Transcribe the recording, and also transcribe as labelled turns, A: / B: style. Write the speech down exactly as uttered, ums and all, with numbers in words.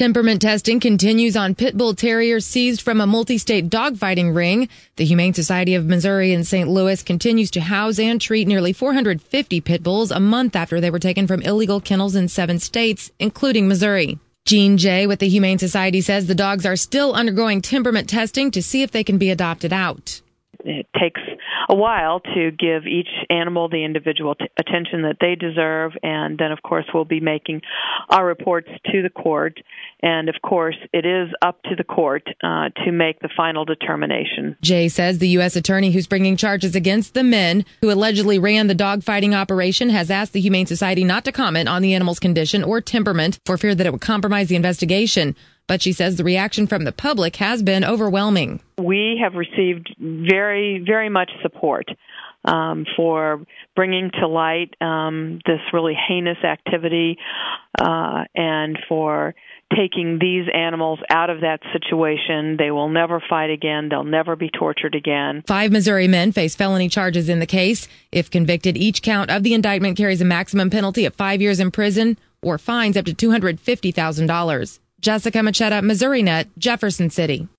A: Temperament testing continues on pit bull terriers seized from a multi-state dogfighting ring. The Humane Society of Missouri in Saint Louis continues to house and treat nearly four hundred fifty pit bulls a month after they were taken from illegal kennels in seven states, including Missouri. Jean Jay with the Humane Society says the dogs are still undergoing temperament testing to see if they can be adopted out.
B: It takes a while to give each animal the individual t- attention that they deserve, and then, of course, we'll be making our reports to the court. And, of course, it is up to the court uh, to make the final determination.
A: Jay says the U S attorney who's bringing charges against the men who allegedly ran the dogfighting operation has asked the Humane Society not to comment on the animal's condition or temperament for fear that it would compromise the investigation. But she says the reaction from the public has been overwhelming.
B: We have received very, very much support um, for bringing to light um, this really heinous activity uh, and for taking these animals out of that situation. They will never fight again. They'll never be tortured again.
A: Five Missouri men face felony charges in the case. If convicted, each count of the indictment carries a maximum penalty of five years in prison or fines up to two hundred fifty thousand dollars. Jessica Machetta, Missouri Net, Jefferson City.